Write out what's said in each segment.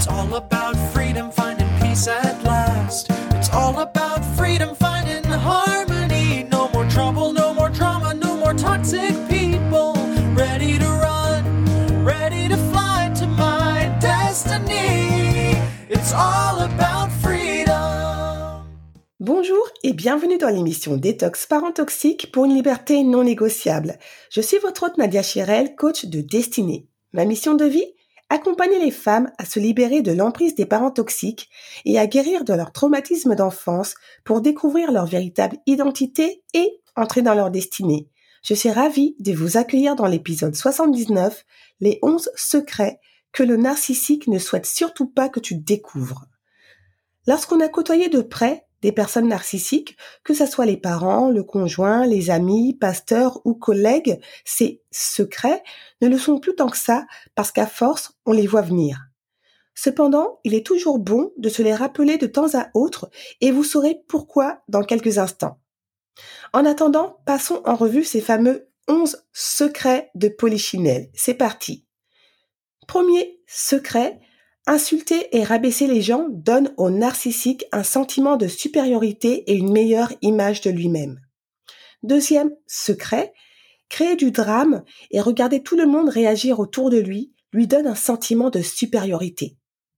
It's all about freedom, finding peace at last. It's all about freedom, finding harmony. No more trouble, no more drama, no more toxic people. Ready to run, ready to fly to my destiny. It's all about freedom. Bonjour et bienvenue dans l'émission Détox Parents Toxiques pour une liberté non négociable. Je suis votre hôte Nadia Chirel, coach de destinée. Ma mission de vie ? Accompagner les femmes à se libérer de l'emprise des parents toxiques et à guérir de leur traumatisme d'enfance pour découvrir leur véritable identité et entrer dans leur destinée. Je suis ravie de vous accueillir dans l'épisode 79, les 11 secrets que le narcissique ne souhaite surtout pas que tu découvres. Lorsqu'on a côtoyé de près des personnes narcissiques, que ce soit les parents, le conjoint, les amis, pasteurs ou collègues, ces secrets ne le sont plus tant que ça parce qu'à force, on les voit venir. Cependant, il est toujours bon de se les rappeler de temps à autre et vous saurez pourquoi dans quelques instants. En attendant, passons en revue ces fameux 11 secrets de Polichinelle. C'est parti. Premier secret, insulter et rabaisser les gens donne au narcissique un sentiment de supériorité et une meilleure image de lui-même. Deuxième secret, créer du drame et regarder tout le monde réagir autour de lui donne un sentiment de supériorité.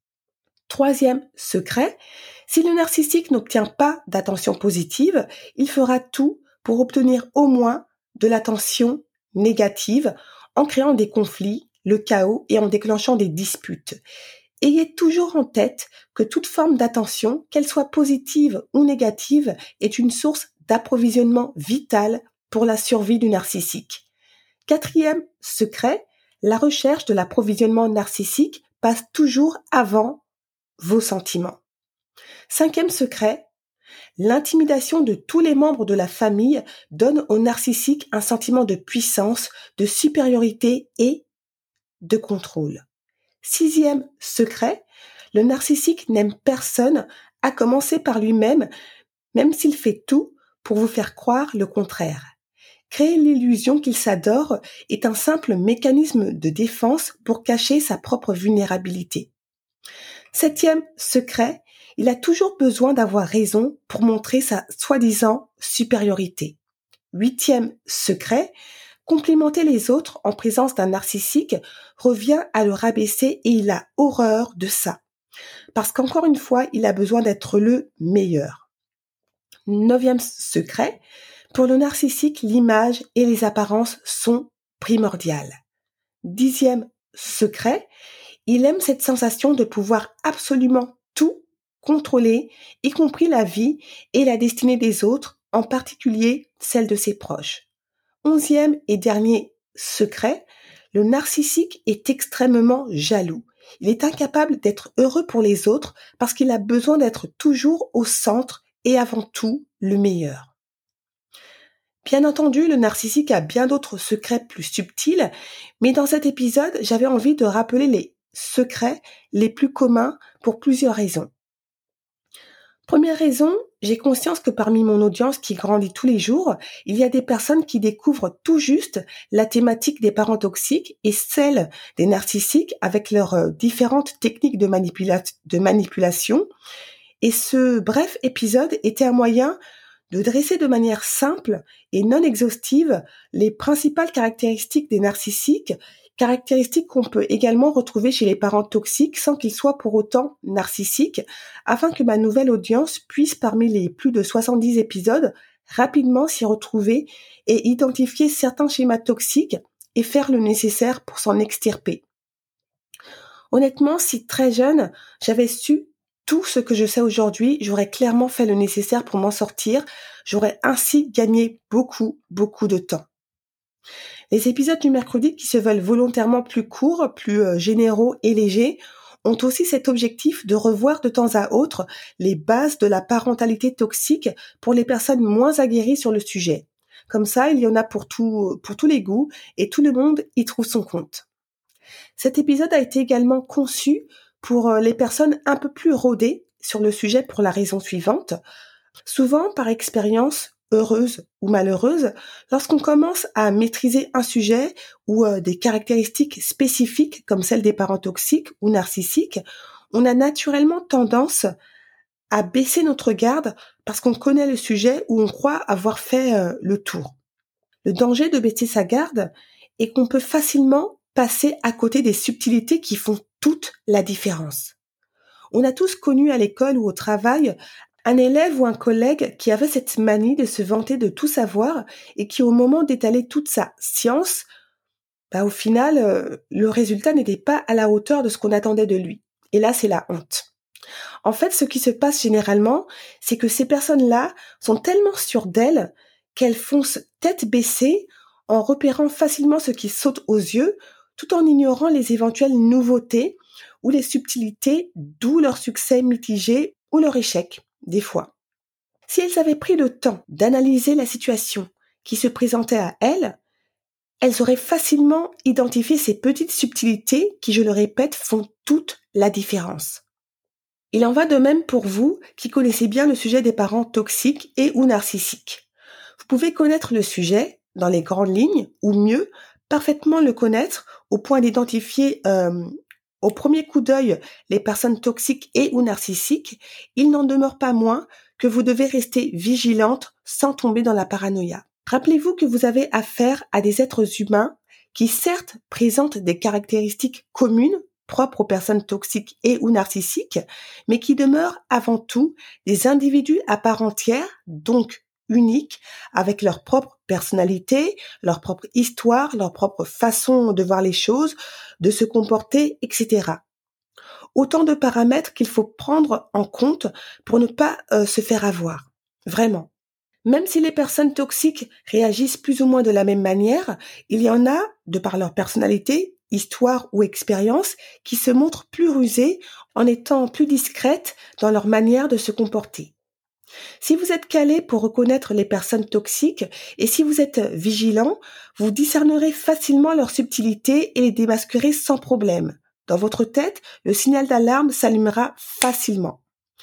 Troisième secret, si le narcissique n'obtient pas d'attention positive, il fera tout pour obtenir au moins de l'attention négative en créant des conflits, le chaos et en déclenchant des disputes. Ayez toujours en tête que toute forme d'attention, qu'elle soit positive ou négative, est une source d'approvisionnement vital pour la survie du narcissique. Quatrième secret, la recherche de l'approvisionnement narcissique passe toujours avant vos sentiments. Cinquième secret, l'intimidation de tous les membres de la famille donne au narcissique un sentiment de puissance, de supériorité et de contrôle. Sixième secret, le narcissique n'aime personne, à commencer par lui-même, même s'il fait tout pour vous faire croire le contraire. Créer l'illusion qu'il s'adore est un simple mécanisme de défense pour cacher sa propre vulnérabilité. Septième secret, il a toujours besoin d'avoir raison pour montrer sa soi-disant supériorité. Huitième secret, complimenter les autres en présence d'un narcissique revient à le rabaisser et il a horreur de ça. Parce qu'encore une fois, il a besoin d'être le meilleur. Neuvième secret, pour le narcissique, l'image et les apparences sont primordiales. Dixième secret, il aime cette sensation de pouvoir absolument tout contrôler, y compris la vie et la destinée des autres, en particulier celle de ses proches. Onzième et dernier secret, le narcissique est extrêmement jaloux. Il est incapable d'être heureux pour les autres parce qu'il a besoin d'être toujours au centre et avant tout le meilleur. Bien entendu, le narcissique a bien d'autres secrets plus subtils, mais dans cet épisode, j'avais envie de rappeler les secrets les plus communs pour plusieurs raisons. Première raison, j'ai conscience que parmi mon audience qui grandit tous les jours, il y a des personnes qui découvrent tout juste la thématique des parents toxiques et celle des narcissiques avec leurs différentes techniques de manipulation. Et ce bref épisode était un moyen de dresser de manière simple et non exhaustive les principales caractéristiques des narcissiques, caractéristiques qu'on peut également retrouver chez les parents toxiques sans qu'ils soient pour autant narcissiques, afin que ma nouvelle audience puisse, parmi les plus de 70 épisodes, rapidement s'y retrouver et identifier certains schémas toxiques et faire le nécessaire pour s'en extirper. Honnêtement, si très jeune, j'avais su tout ce que je sais aujourd'hui, j'aurais clairement fait le nécessaire pour m'en sortir, j'aurais ainsi gagné beaucoup de temps. Les épisodes du mercredi qui se veulent volontairement plus courts, plus généraux et légers, ont aussi cet objectif de revoir de temps à autre les bases de la parentalité toxique pour les personnes moins aguerries sur le sujet. Comme ça, il y en a pour tous les goûts et tout le monde y trouve son compte. Cet épisode a été également conçu pour les personnes un peu plus rodées sur le sujet pour la raison suivante. Souvent, par expérience heureuse ou malheureuse, lorsqu'on commence à maîtriser un sujet ou des caractéristiques spécifiques comme celles des parents toxiques ou narcissiques, on a naturellement tendance à baisser notre garde parce qu'on connaît le sujet ou on croit avoir fait le tour. Le danger de baisser sa garde est qu'on peut facilement passer à côté des subtilités qui font toute la différence. On a tous connu à l'école ou au travail un élève ou un collègue qui avait cette manie de se vanter de tout savoir et qui, au moment d'étaler toute sa science, au final, le résultat n'était pas à la hauteur de ce qu'on attendait de lui. Et là, c'est la honte. En fait, ce qui se passe généralement, c'est que ces personnes-là sont tellement sûres d'elles qu'elles foncent tête baissée en repérant facilement ce qui saute aux yeux, tout en ignorant les éventuelles nouveautés ou les subtilités, d'où leur succès mitigé ou leur échec, des fois. Si elles avaient pris le temps d'analyser la situation qui se présentait à elles, elles auraient facilement identifié ces petites subtilités qui, je le répète, font toute la différence. Il en va de même pour vous qui connaissez bien le sujet des parents toxiques et ou narcissiques. Vous pouvez connaître le sujet dans les grandes lignes, ou mieux, parfaitement le connaître au point d'identifier au premier coup d'œil les personnes toxiques et ou narcissiques. Il n'en demeure pas moins que vous devez rester vigilante sans tomber dans la paranoïa. Rappelez-vous que vous avez affaire à des êtres humains qui certes présentent des caractéristiques communes propres aux personnes toxiques et ou narcissiques, mais qui demeurent avant tout des individus à part entière, donc uniques, avec leur propre personnalité, leur propre histoire, leur propre façon de voir les choses, de se comporter, etc. Autant de paramètres qu'il faut prendre en compte pour ne pas se faire avoir. Vraiment. Même si les personnes toxiques réagissent plus ou moins de la même manière, il y en a, de par leur personnalité, histoire ou expérience, qui se montrent plus rusées en étant plus discrètes dans leur manière de se comporter. Si vous êtes calé pour reconnaître les personnes toxiques et si vous êtes vigilant, vous discernerez facilement leurs subtilités et les démasquerez sans problème. Dans votre tête, le signal d'alarme s'allumera facilement.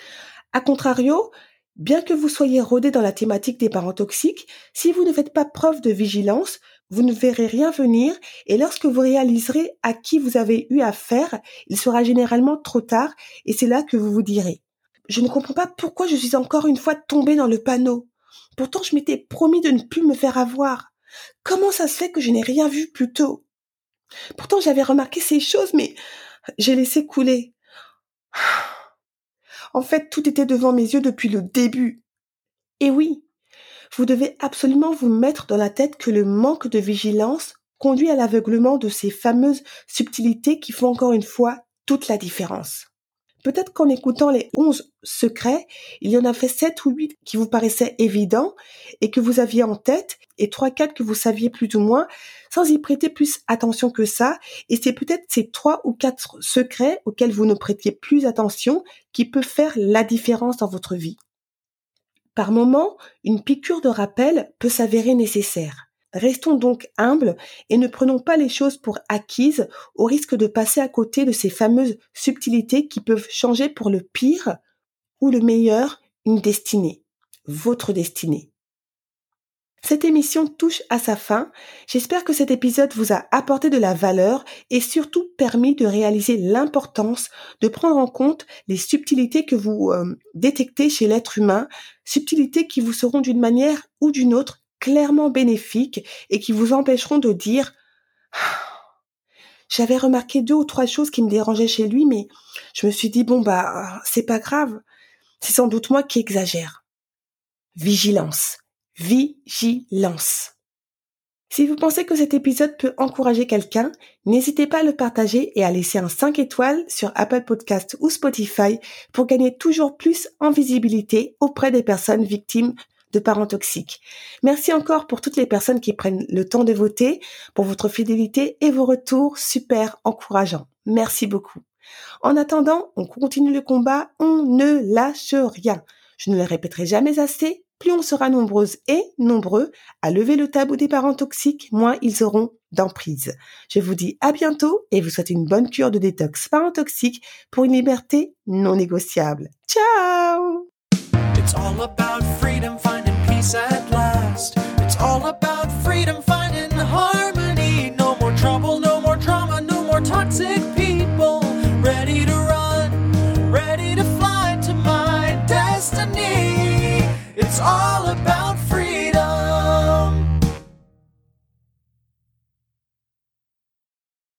A contrario, bien que vous soyez rodé dans la thématique des parents toxiques, si vous ne faites pas preuve de vigilance, vous ne verrez rien venir et lorsque vous réaliserez à qui vous avez eu affaire, il sera généralement trop tard et c'est là que vous vous direz « Je ne comprends pas pourquoi je suis encore une fois tombée dans le panneau. Pourtant, je m'étais promis de ne plus me faire avoir. Comment ça se fait que je n'ai rien vu plus tôt? Pourtant, j'avais remarqué ces choses, mais j'ai laissé couler. En fait, tout était devant mes yeux depuis le début. » Et oui, vous devez absolument vous mettre dans la tête que le manque de vigilance conduit à l'aveuglement de ces fameuses subtilités qui font encore une fois toute la différence. Peut-être qu'en écoutant les 11 secrets, il y en a fait 7 ou 8 qui vous paraissaient évidents et que vous aviez en tête et 3-4 que vous saviez plus ou moins sans y prêter plus attention que ça. Et c'est peut-être ces 3 ou 4 secrets auxquels vous ne prêtiez plus attention qui peuvent faire la différence dans votre vie. Par moments, une piqûre de rappel peut s'avérer nécessaire. Restons donc humbles et ne prenons pas les choses pour acquises au risque de passer à côté de ces fameuses subtilités qui peuvent changer pour le pire ou le meilleur une destinée, votre destinée. Cette émission touche à sa fin. J'espère que cet épisode vous a apporté de la valeur et surtout permis de réaliser l'importance de prendre en compte les subtilités que vous détectez chez l'être humain, subtilités qui vous seront d'une manière ou d'une autre clairement bénéfiques et qui vous empêcheront de dire « J'avais remarqué 2 ou 3 choses qui me dérangeaient chez lui, mais je me suis dit, c'est pas grave, c'est sans doute moi qui exagère. » Vigilance. Vigilance. Si vous pensez que cet épisode peut encourager quelqu'un, n'hésitez pas à le partager et à laisser un 5 étoiles sur Apple Podcast ou Spotify pour gagner toujours plus en visibilité auprès des personnes victimes de parents toxiques. Merci encore pour toutes les personnes qui prennent le temps de voter, pour votre fidélité et vos retours super encourageants. Merci beaucoup. En attendant, on continue le combat, on ne lâche rien. Je ne le répéterai jamais assez, plus on sera nombreuses et nombreux à lever le tabou des parents toxiques, moins ils auront d'emprise. Je vous dis à bientôt et vous souhaite une bonne cure de détox parents toxiques pour une liberté non négociable. Ciao! It's all about freedom, finding peace at last. freedom, finding harmony.